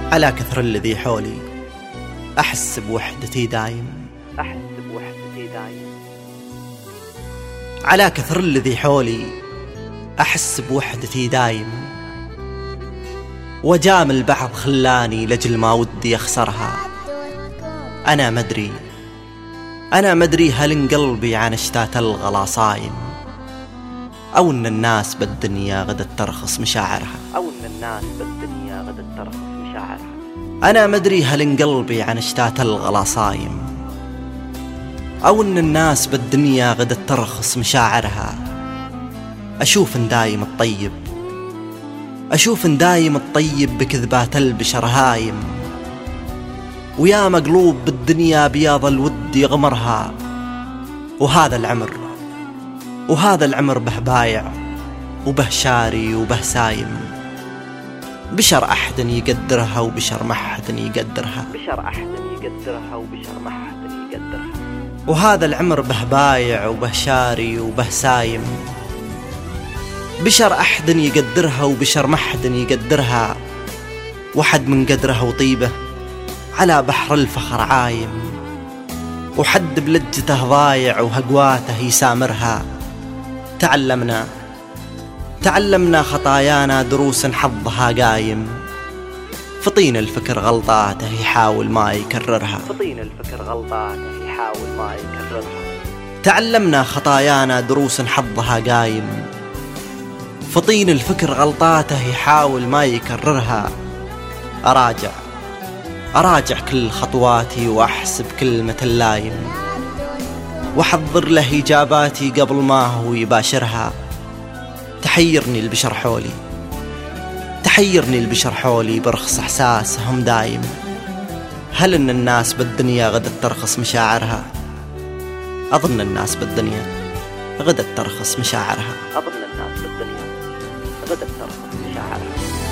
على كثر الذي حولي أحس بوحدتي دايم، على كثر الذي حولي أحس بوحدتي دايم، وجام البعض خلاني لجل ما ودي أخسرها. أنا مدري هل إن قلبي عن اشتات الغلا صايم، أو إن الناس بالدنيا غدت ترخص مشاعرها. أنا مدري هل إن قلبي عن اشتات الغلا صايم، أو إن الناس بالدنيا غدت ترخص مشاعرها. أشوف إن دايم الطيب بكذبات البشر هايم، ويا مقلوب بالدنيا بياض الود يغمرها. وهذا العمر به بايع وبه شاري وبه سايم، بشر أحد يقدرها وبشر ما أحد يقدرها. وهذا العمر به بايع وبه شاري وبه سايم، بشر أحد يقدرها وبشر ما أحد يقدرها. وحد من قدرها وطيبه على بحر الفخر عايم، وحد بلجته ضايع وهقواته يسامرها. تعلمنا خطايانا دروس حظها قايم، فطين الفكر غلطاته يحاول ما يكررها. تعلمنا خطايانا دروس حظها قايم، فطين الفكر غلطاته يحاول ما يكررها. أراجع كل خطواتي وأحسب كلمة اللايم، وأحضر له إجاباتي قبل ما هو يباشرها. تحيرني البشر حولي برخص إحساسهم دايم. هل إن الناس بالدنيا غدت ترخص مشاعرها؟ أظن الناس بالدنيا غدت ترخص مشاعرها.